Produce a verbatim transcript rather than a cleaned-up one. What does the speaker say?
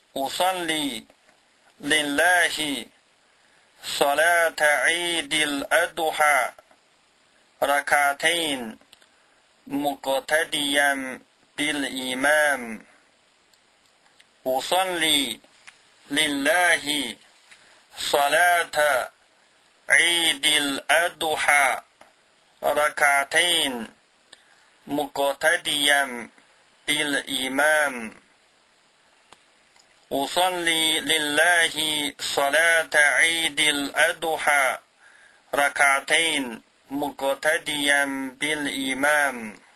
أصلي لله صلاة عيد الأضحى ركعتين مقتديا بالإمام أصلي لله صلاة عيد الأضحى ركعتين مقتديا بالإمام أصلي لله صلاة عيد الأضحى ركعتين مقتديا بالإمام